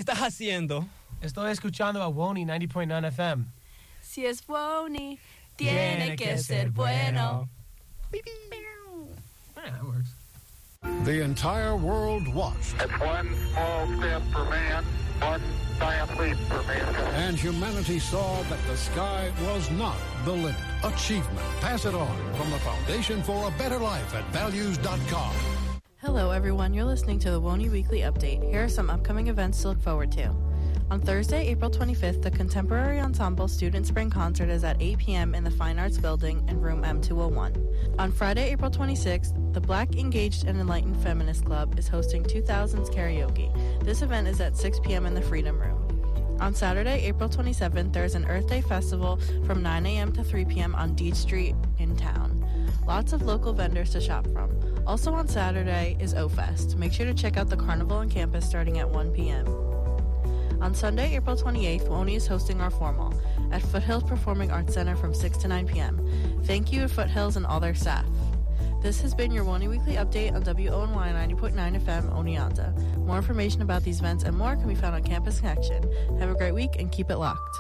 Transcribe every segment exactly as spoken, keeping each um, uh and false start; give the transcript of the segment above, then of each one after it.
estás haciendo? Estoy escuchando a Wony ninety point nine F M. Si es Wony, tiene, tiene que, que ser bueno. bueno. Yeah, that works. The entire world watched. It's one small step for man, one giant leap for mankind. And humanity saw that the sky was not the limit. Achievement. Pass it on from the Foundation for a Better Life at values dot com. Hello, everyone. You're listening to the Wony Weekly Update. Here are some upcoming events to look forward to. On Thursday, April twenty-fifth, the Contemporary Ensemble Student Spring Concert is at eight p.m. in the Fine Arts Building in room M two oh one. On Friday, April twenty-sixth, the Black Engaged and Enlightened Feminist Club is hosting two thousands Karaoke. This event is at six p.m. in the Freedom Room. On Saturday, April twenty-seventh, there's an Earth Day Festival from nine a.m. to three p.m. on Deed Street in town. Lots of local vendors to shop from. Also on Saturday is O-Fest. Make sure to check out the carnival on campus starting at one p.m. On Sunday, April twenty-eighth, Wony is hosting our formal at Foothills Performing Arts Center from six to nine p.m. Thank you to Foothills and all their staff. This has been your Wony Weekly Update on W O N Y ninety point nine F M, Oneonta. More information about these events and more can be found on Campus Connection. Have a great week and keep it locked.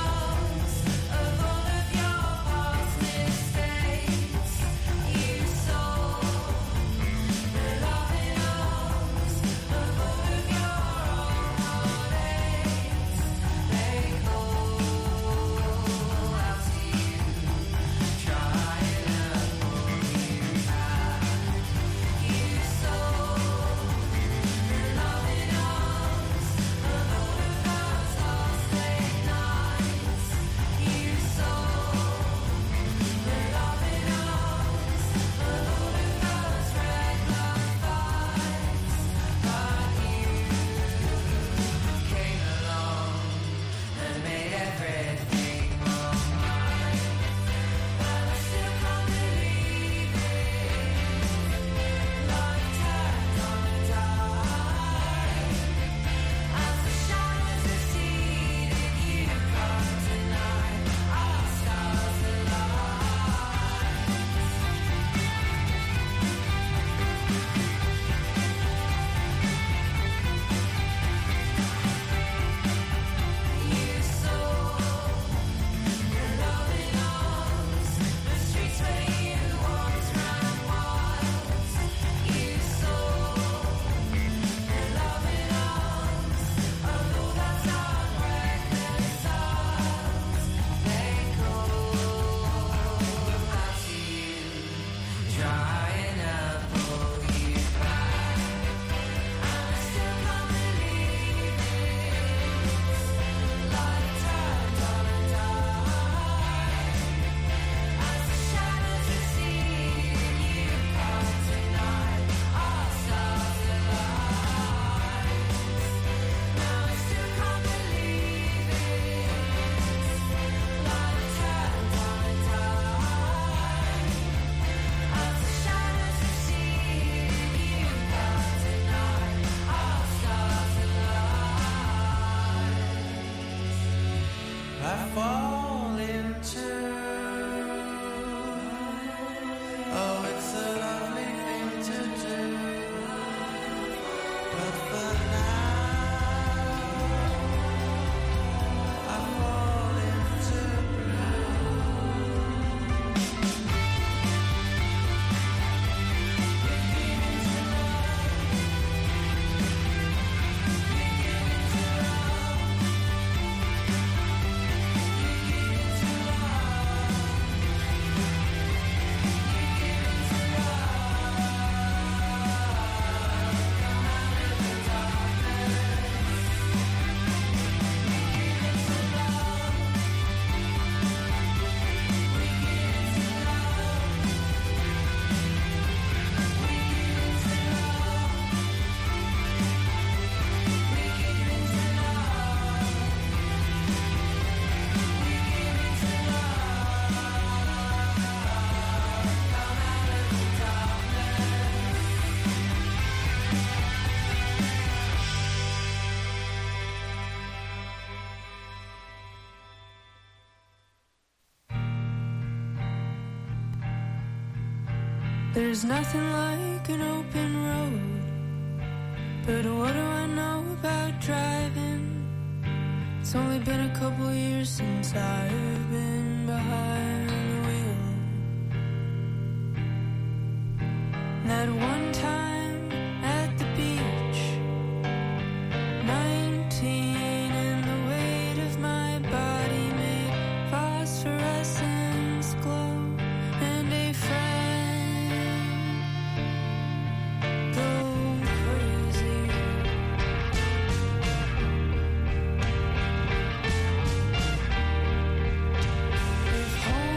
You so There's nothing like an open road, but what do I know about driving? It's only been a couple years since I've been behind the wheel. That one time at the beach, nineteen, and the weight of my body made phosphorescence glow, and a friend go crazy. If home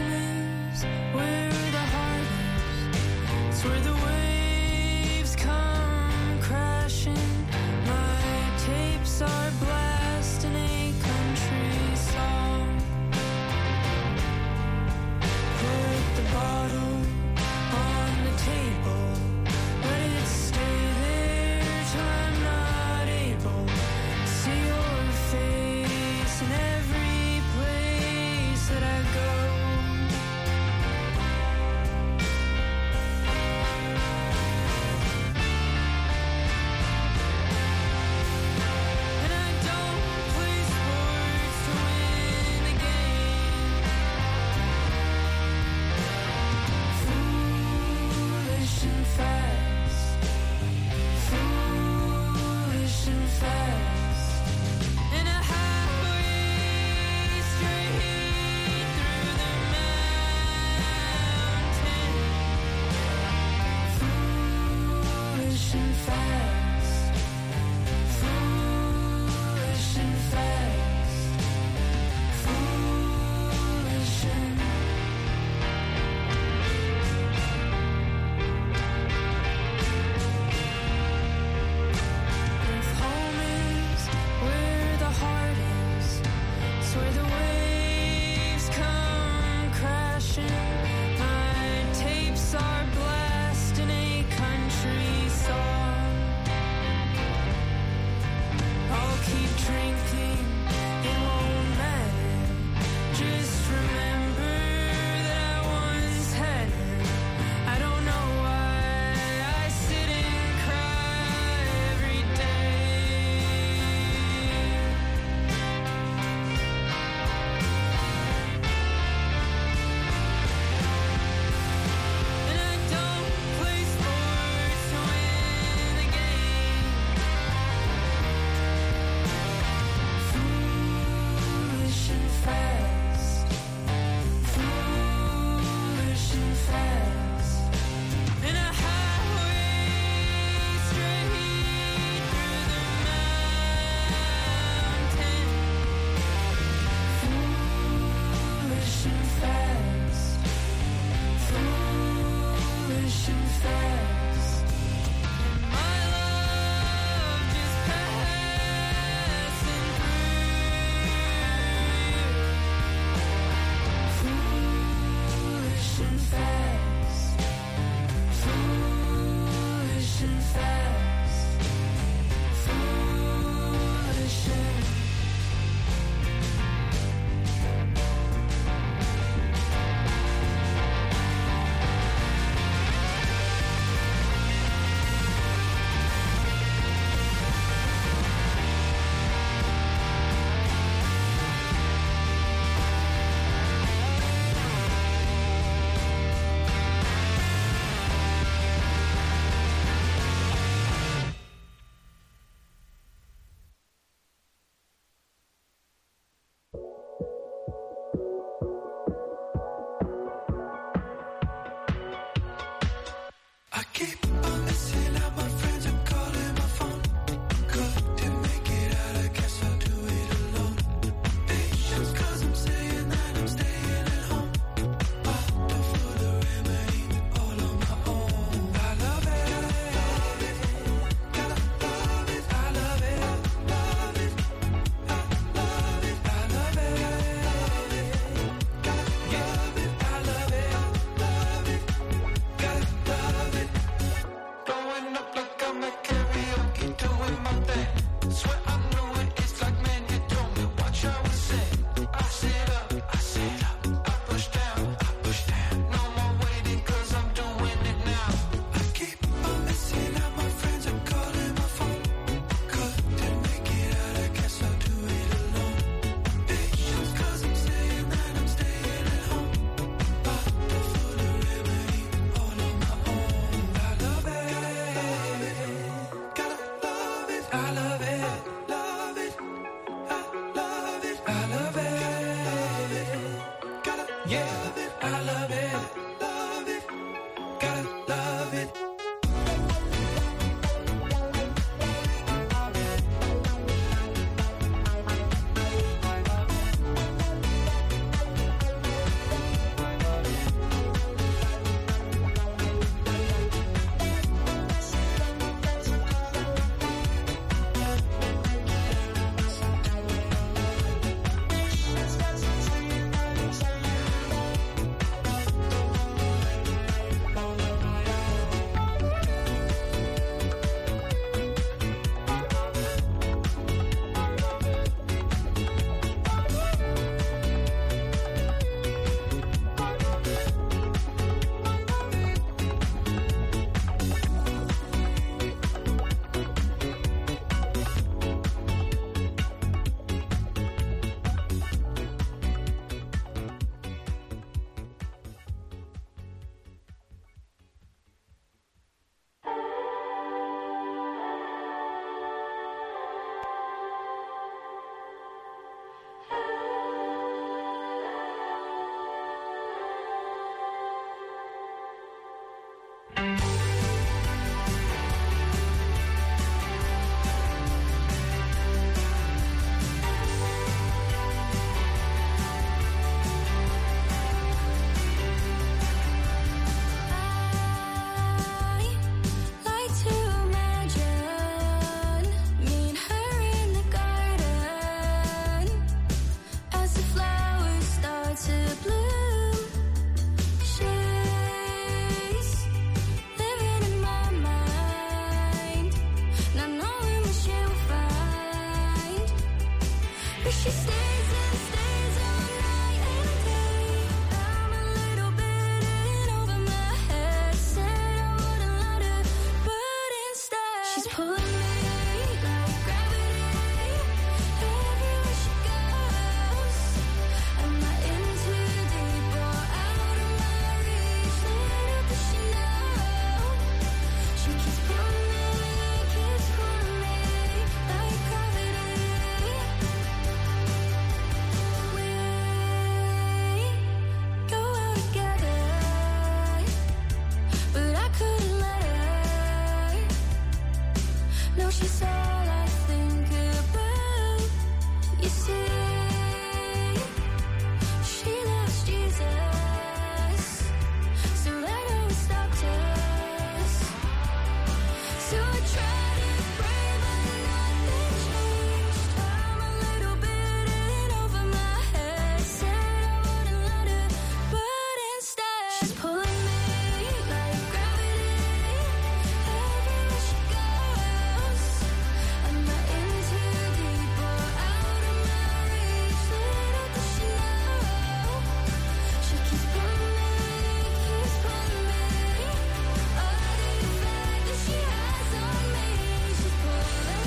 She's pulling me like gravity. Everywhere she goes. Am I in too deep or out of my reach? Little does she know. She keeps pulling me, keeps pulling me. All the effect that she has on me. She's pulling me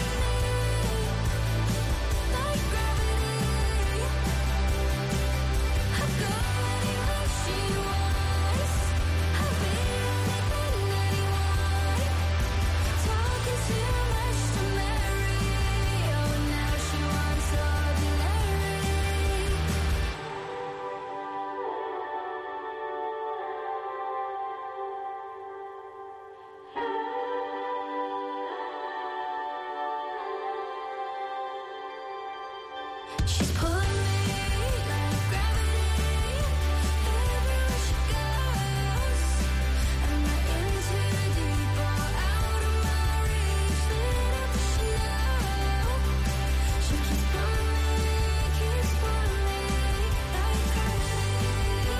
like gravity. I'll go anywhere she wants. I'll be anything, anyone. Talking too much to marry. Oh, now she wants ordinary. She's pulling me like gravity. Everywhere she goes. Am I in too deep or out of my reach? Little does she know. She keeps pulling me, keeps pulling me like gravity.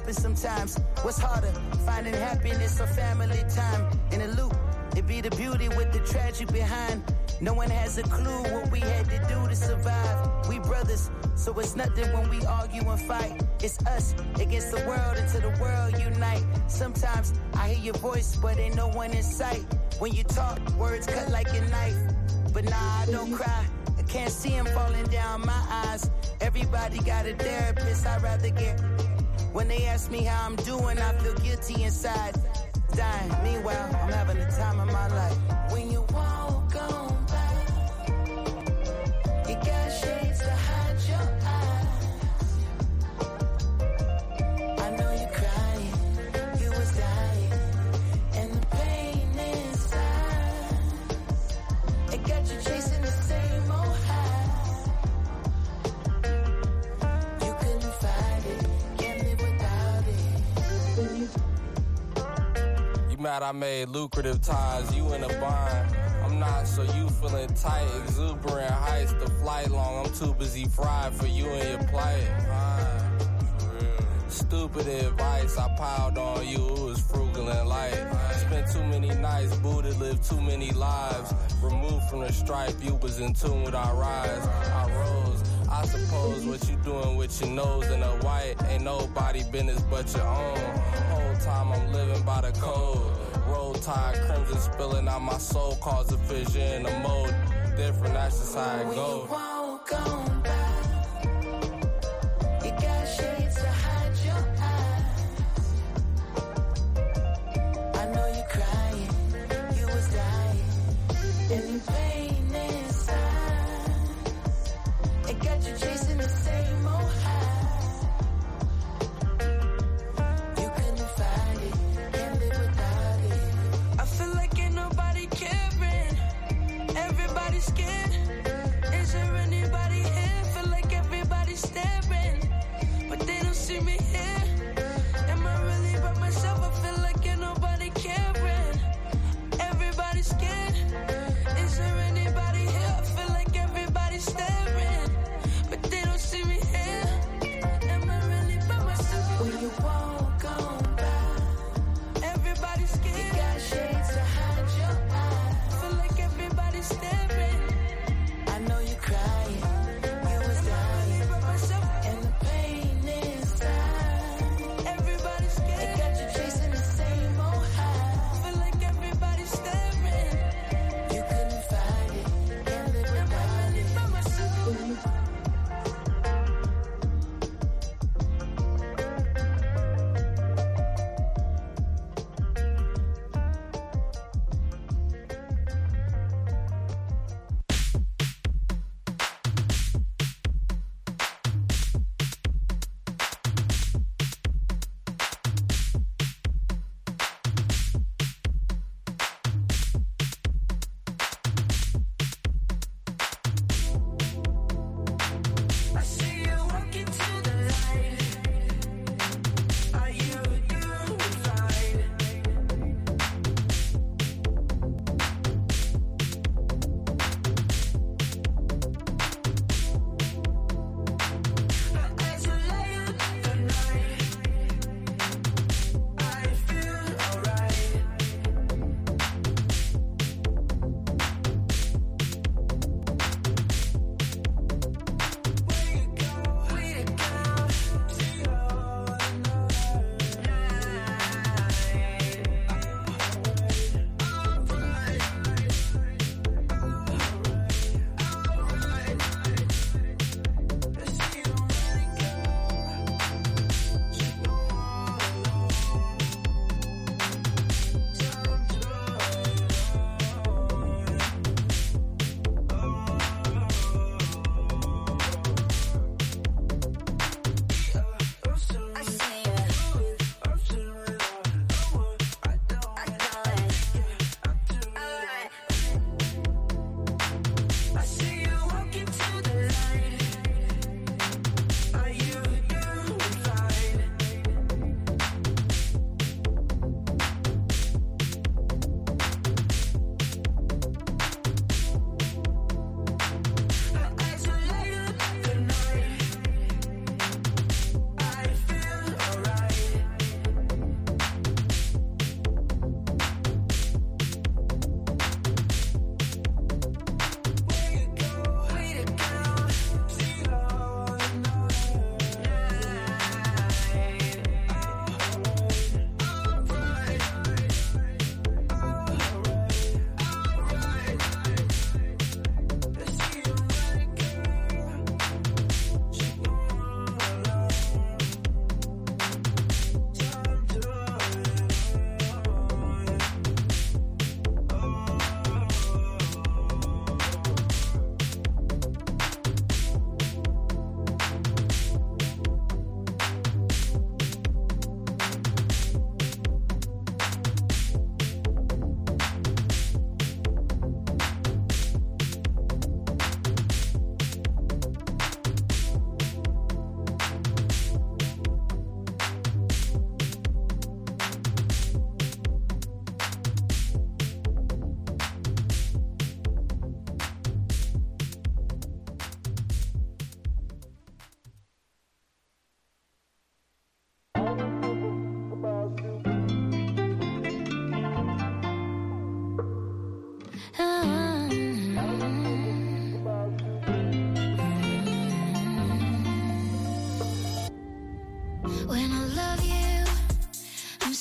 happen sometimes. What's harder, finding happiness or family time? In a loop, it be the beauty with the tragic behind. No one has a clue what we had to do to survive. We brothers, so it's nothing when we argue and fight. It's us against the world until the world unite. Sometimes I hear your voice, but ain't no one in sight. When you talk, words cut like a knife. But nah, I don't cry. I can't see him falling down my eyes. Everybody got a therapist, I'd rather get. When they ask me how I'm doing, I feel guilty inside. Dying, meanwhile, I'm having the time of my life. When you walk on by, you got shades to hide your eyes. I know you're crying, you was dying, and the pain inside, it got you chasing the same old high. You couldn't find it, can't live without it. Mad I made lucrative ties, you in a bind. I'm not, so you feeling tight, exuberant heights. The flight long, I'm too busy fried for you and your plight. Stupid advice, I piled on you, it was frugal and light. Spent too many nights, booted, lived too many lives. Removed from the stripe, you was in tune with our rise. I rose, I suppose what you doing with your nose in a white ain't nobody business but your own. Whole time I'm living by the code. Roll tide, crimson spilling out my soul, cause a fissure in the mode. Different, that's just how it goes. When you walk on by, you got shades to hide your eyes. I know you're crying, you was dying, and the pain inside, it got you chasing the same old high. You couldn't find it, can't live without it. I feel like ain't nobody caring, everybody's scared. Is there anybody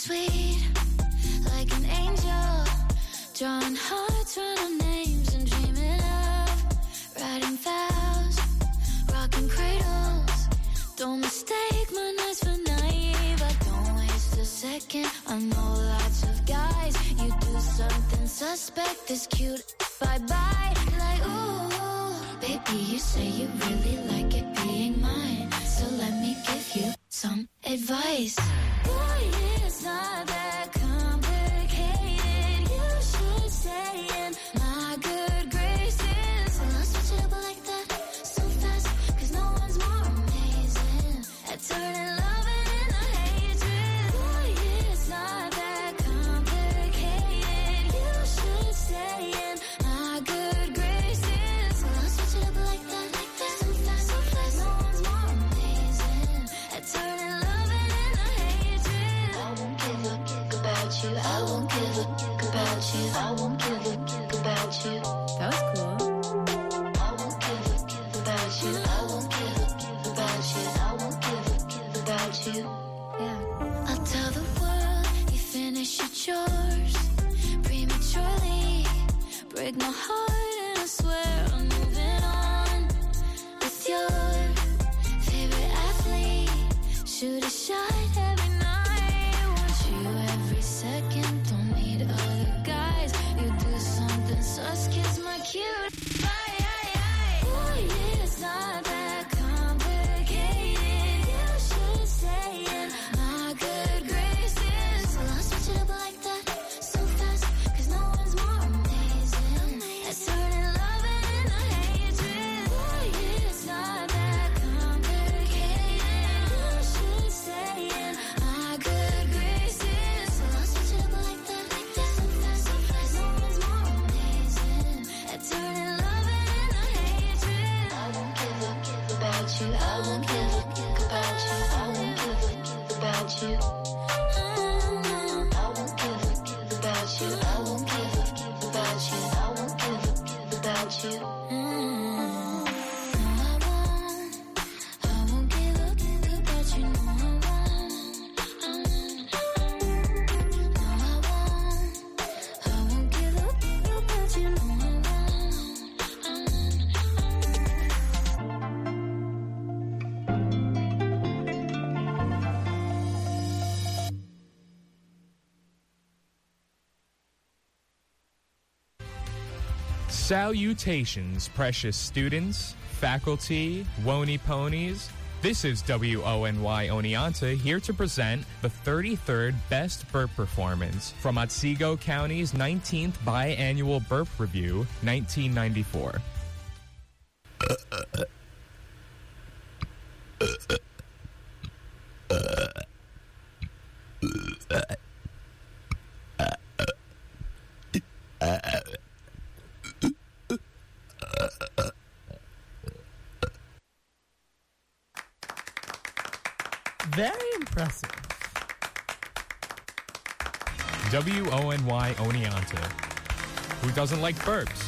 sweet, like an angel. Drawing hearts, running names and dreaming of writing vows, rocking cradles. Don't mistake my nights for naive. I don't waste a second. I know lots of guys. You do something suspect, this cute. Bye bye. Like ooh, baby, you say you really like it being mine. So let me give you some advice. Boy, it's not that complicated. You should stay in my good graces. And I'll switch it up like that so fast, cause no one's more amazing at turning loving into hatred. Boy, it's not that complicated. You should stay in my good graces. And I'll switch it up like that so fast, so fast. No one's more amazing at turning loving into hatred. I won't give a fuck about you. I won't give a fuck about you. I won't give a fuck about you. That was cool. I won't give a fuck about you. I won't give a fuck about you. I won't give a fuck about you. Yeah. I'll tell the world you finish your chores prematurely. Break my heart and I swear I'm moving on with your favorite athlete. Shoot a shot every night. Want you every second. Don't need other guys. You do something sus, kiss my cute. Aye, aye, aye. Boy, it's not that complicated. You should stay in my good graces. Well, I'll switch it up like that so fast, cause no one's more amazing at turning loving into hatred. Boy, it's not that complicated. You should stay in my good graces. Well, I'll switch it up like that so fast, so fast. No one's more amazing at turning loving into hatred. I won't give a fuck about you. I won't give a fuck about you. I won't give a fuck about you. I won't give a fuck about you. I won't give a fuck about you. I won't give a fuck about you. No, I won't. I won't give a fuck about you. No, I won't. I won't. No, I won't. I won't give a fuck about you. No, I won't. I Salutations, precious students, faculty, Wony ponies. This is W O N Y Oneonta here to present the thirty-third Best Burp Performance from Otsego County's nineteenth Biannual Burp Review, nineteen ninety-four. Very impressive. W O N Y Oneonta. Who doesn't like burps?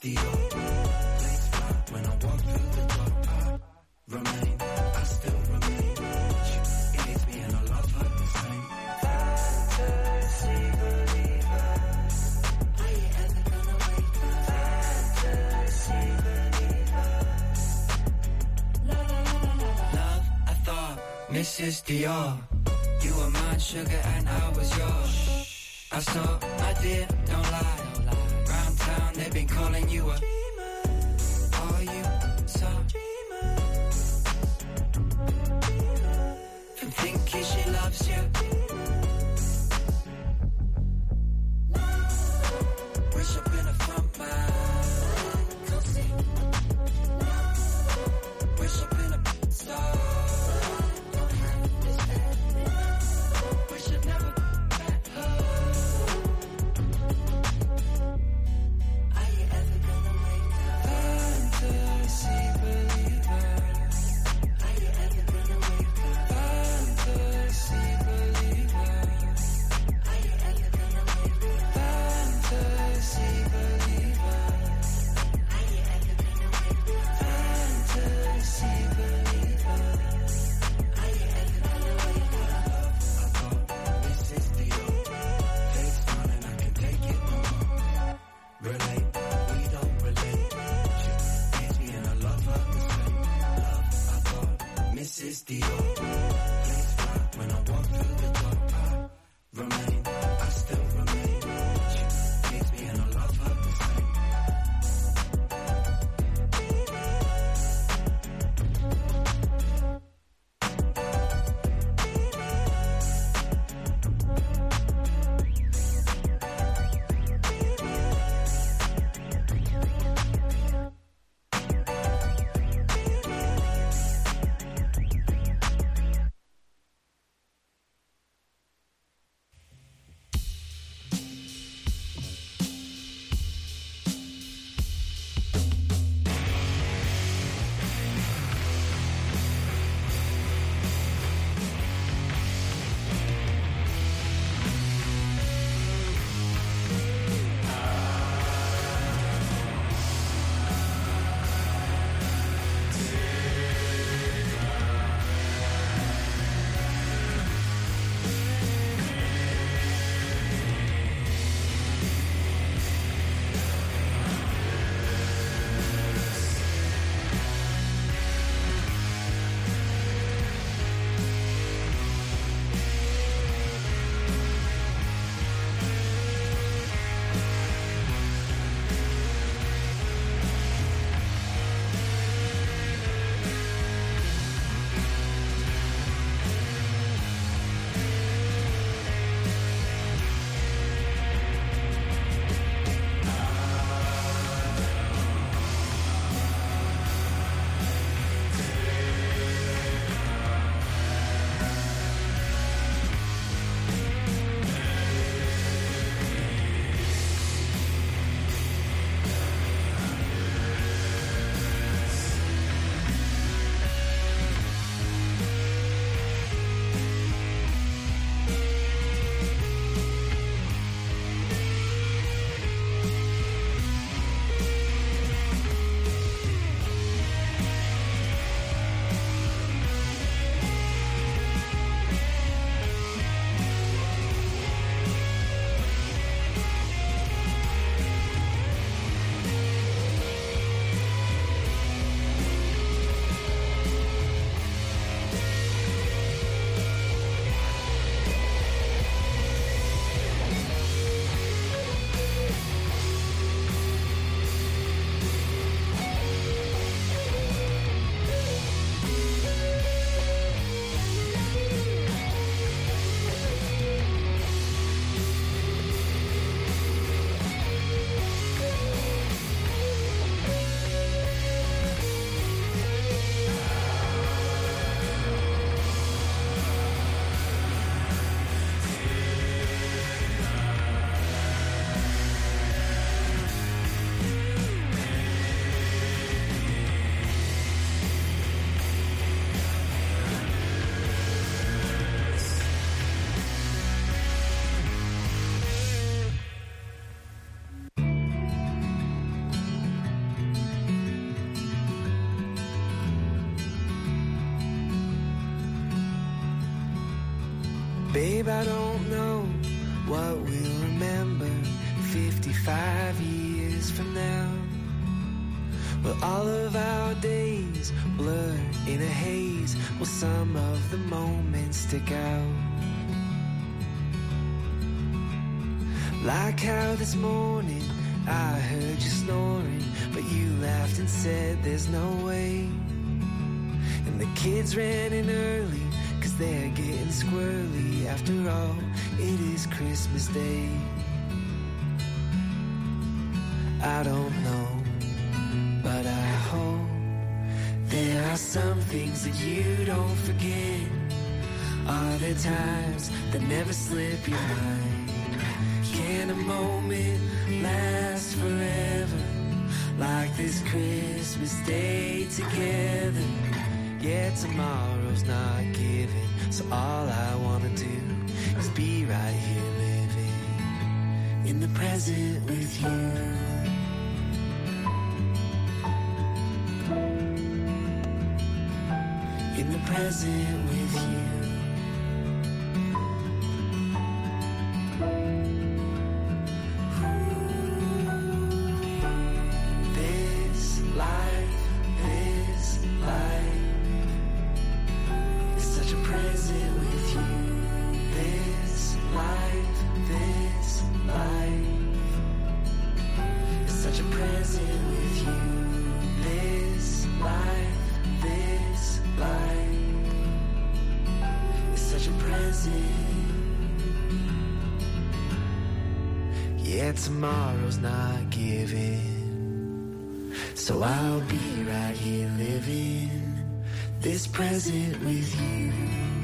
Dior. Place spot when I walk through the door. I remain, I still remain. She hates me and I love her the same. Fantasy believer. Are you ever gonna wake up? Fantasy believer. La la la la la. Love, I thought, Missus Dior. You were mine, sugar, and I was yours. I saw, I did, don't lie. Round town, they've been calling you a dreamer. Are you so dreamer? From thinking she loves you. Wish I'd been a front man. Wish I'd been a star. Wish I'd never met her. Babe, I don't know what we'll remember fifty-five years from now. Will all of our days blur in a haze? Will some of the moments stick out? Like how this morning I heard you snoring, but you laughed and said there's no way. And the kids ran in early, cause they're getting squirrely. After all, it is Christmas Day. I don't know, but I hope there are some things that you don't forget. Are there times that never slip your mind? Can a moment last forever, like this Christmas Day together? Yeah, tomorrow's not given, so all I wanna do is be right here living in the present with you. In the present with you. Tomorrow's not given, so I'll be right here living this present with you.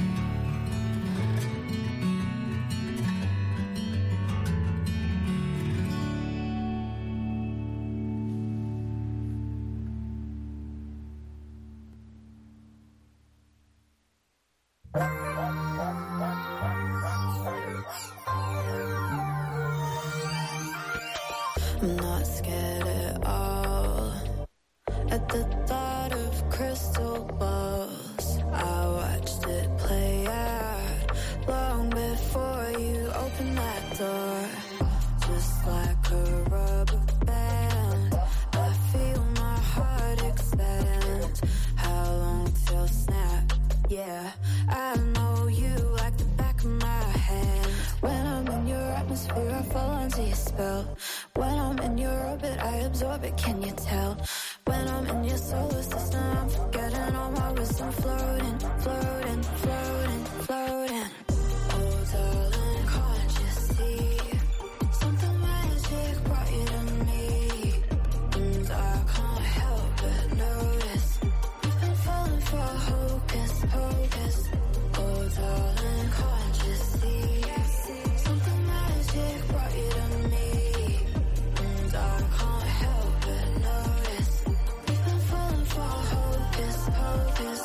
I'm not scared at all. At the thought of crystal balls, I watched it play out long before you opened that door. Just like a rubber band, I feel my heart expand. How long till snap? Yeah, I know you like the back of my hand. When I'm in your atmosphere, I fall under your spell. When I'm in your orbit, I absorb it, can you tell? When I'm in your solar system, I'm forgetting all my wisdom. Floating, floating, floating, floating. Oh, darling, can't you see? Something magic brought you to me. And I can't help but notice you've been falling for hocus pocus. Oh, darling, can't you see? Something magic brought you to me. I can't help but notice you've been falling for hocus pocus.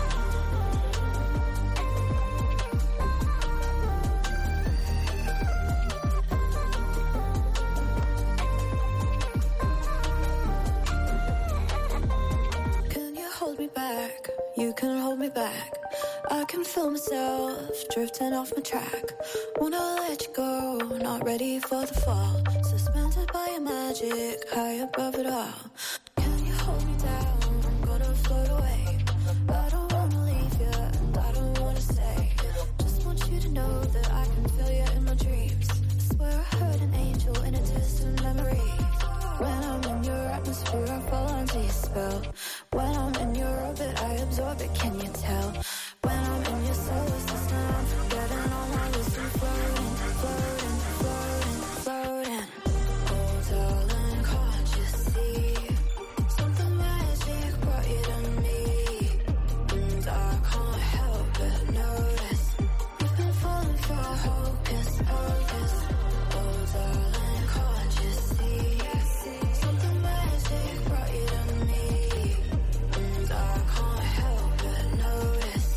Can you hold me back? You can hold me back. I can feel myself drifting off my track. Wanna let you go, not ready for the fall. Suspended by your magic, high above it all. Can you hold me down? I'm gonna float away. I don't wanna leave you, and I don't wanna stay. Just want you to know that I can feel you in my dreams. I swear I heard an angel in a distant memory. When I'm in your atmosphere, I fall under your spell. When I'm in your orbit, I absorb it, can you tell? When I'm in your solar system, I'm forgetting all my wisdom. Floating, floating, floating, floating. Oh, darling, can't you see? Something magic brought you to me. And I can't help but notice you've been falling for hocus pocus. Oh, darling, can't you see? Something magic brought you to me. And I can't help but notice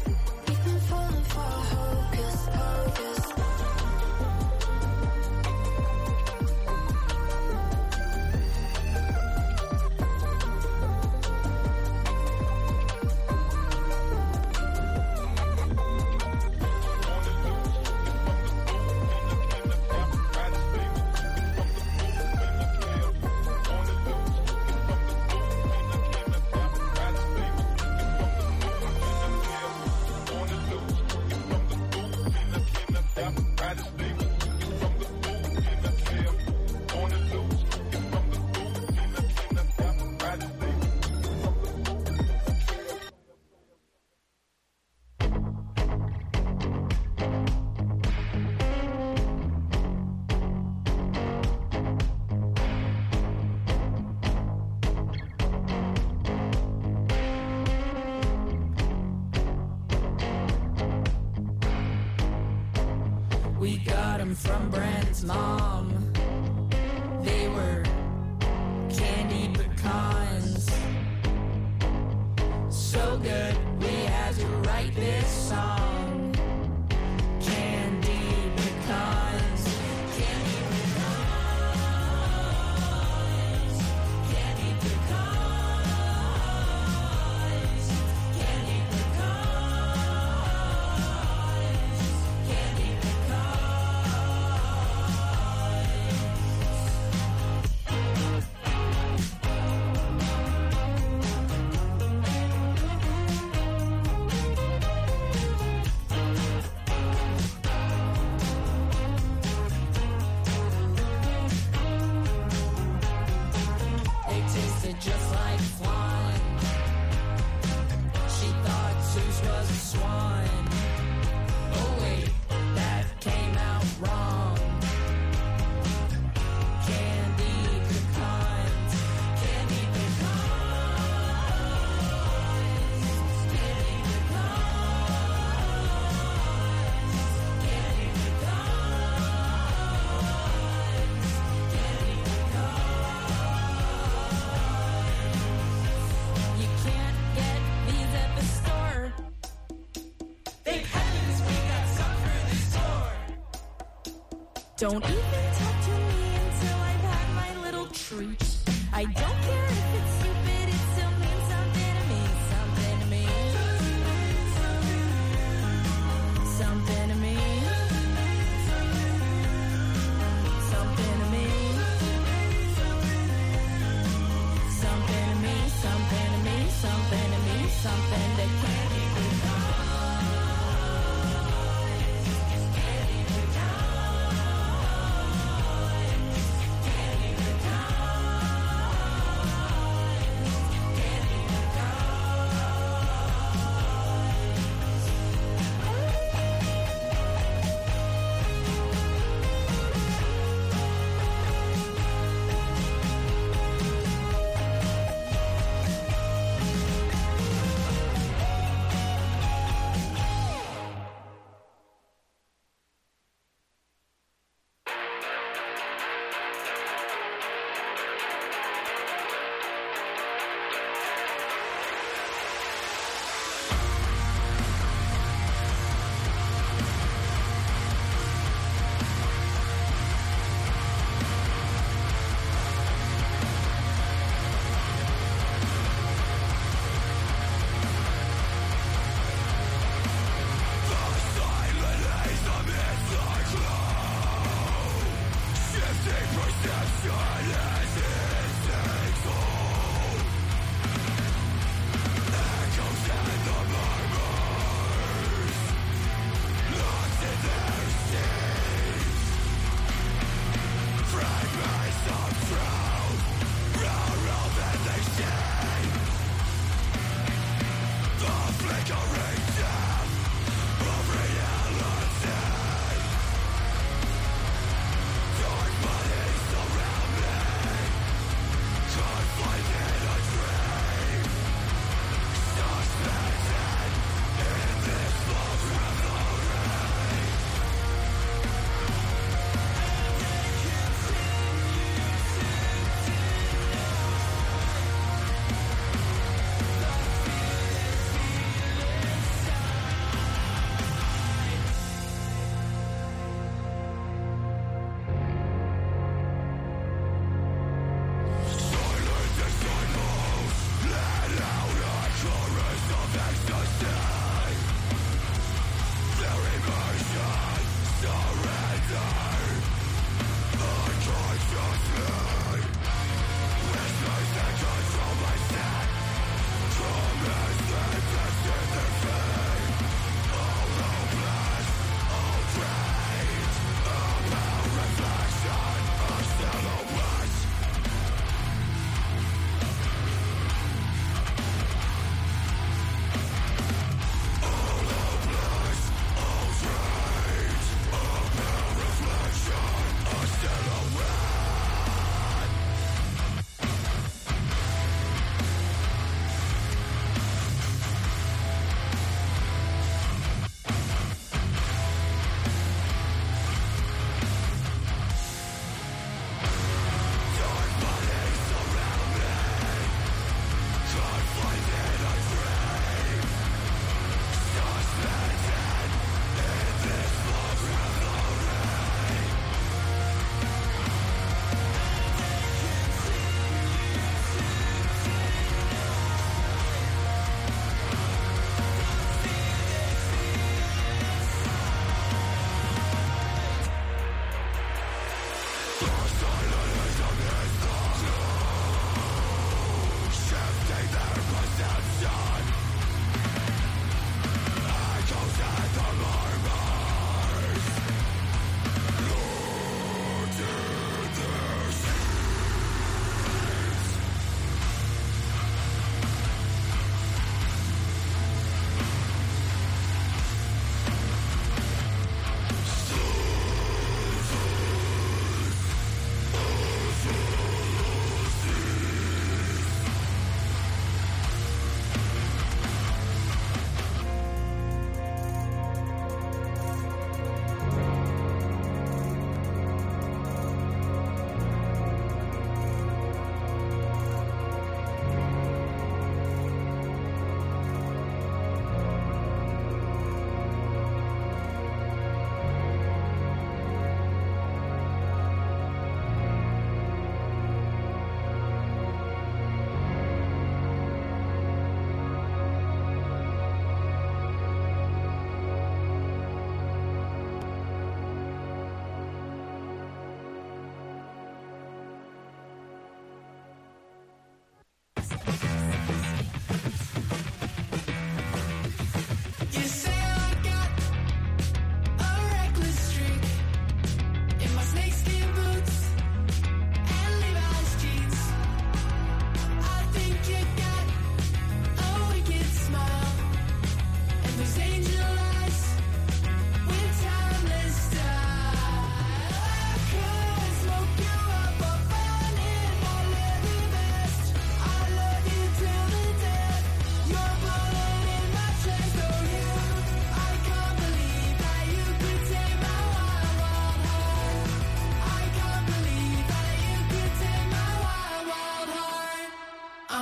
from Brent's mom. They were candied pecans. So good, we had to write this song. Candied pecans. Candied pecans. Candied pecans. Candied pecans. Candied They tasted just like flan. She thought Zeus was a swan. Oh wait, that came out wrong. Candy pecans, candy pecans, candy pecans, candy pecans, candy pecans. You can't get these at the store. Thank heavens we got some for this tour. Don't even talk to me until I've had my little treat. I don't care if it's stupid, it still means something to me, something to me. Something to me. Something to me. Something to me, something to me, something to me, something that can't be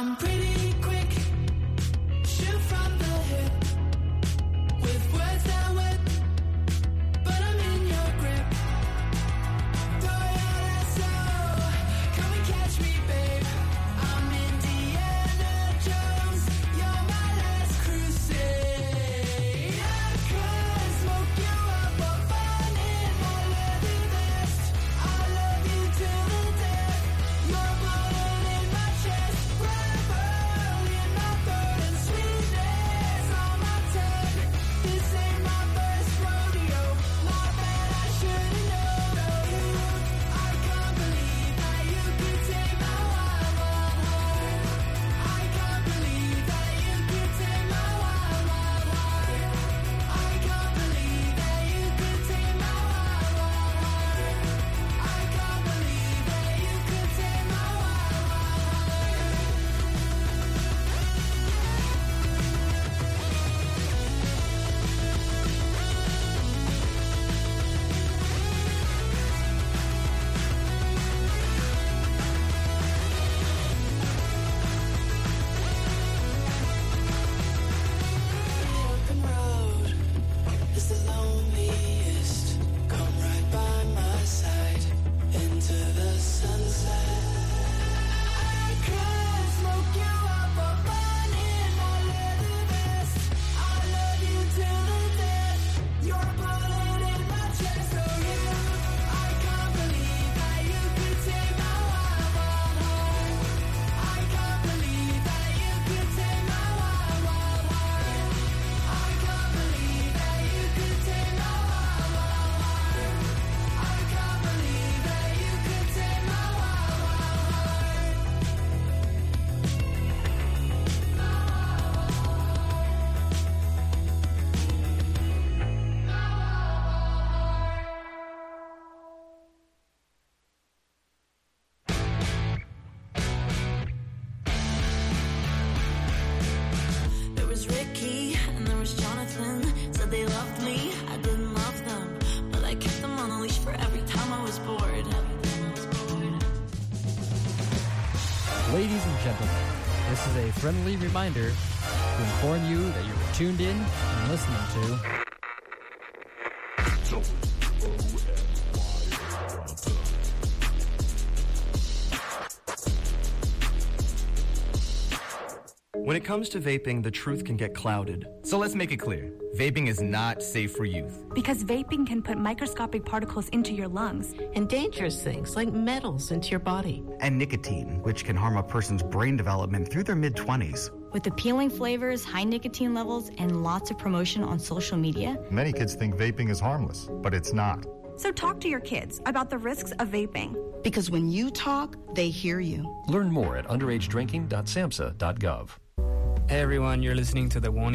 I'm pretty quick, shoot from the hip, with words that whip, but I'm in your grip. Throw your ass low, come and catch me, babe. I'm Indiana Jones, you're my last crusade. I could smoke you up or fun in my leather vest. I love you till the death, you're bullet in my chest. Rebel in my throat and sweetness on my tongue. This ain't my first rodeo, my bad, I should've known. I can't believe that you could take my wild, wild heart. I can't believe that you could take my wild, wild heart. I can't believe that you could take my wild, wild heart. I can't believe that you could take my wild, wild open road is the loneliest. Come right by my side into the sunset. I could smoke you up or burn in my leather vest. I love you till the death, you're a bullet in my chest. Oh, you, I can't believe that you could take my wild, wild heart. I can't believe that you could take my wild, wild heart. I can't believe that you could take my wild, wild heart. I can't believe that you could take my wild, wild heart. There was Ricky and there was Jonathan. Said they loved me, I didn't love them, but I kept them on a leash for every time I was bored. Ladies and gentlemen, this is a friendly reminder to inform you that you are tuned in and listening to When it comes to vaping, the truth can get clouded. So let's make it clear. Vaping is not safe for youth. Because vaping can put microscopic particles into your lungs. And dangerous things like metals into your body. And nicotine, which can harm a person's brain development through their mid-twenties. With appealing flavors, high nicotine levels, and lots of promotion on social media. Many kids think vaping is harmless, but it's not. So talk to your kids about the risks of vaping. Because when you talk, they hear you. Learn more at underage drinking dot samhsa dot gov. Hey everyone, you're listening to the One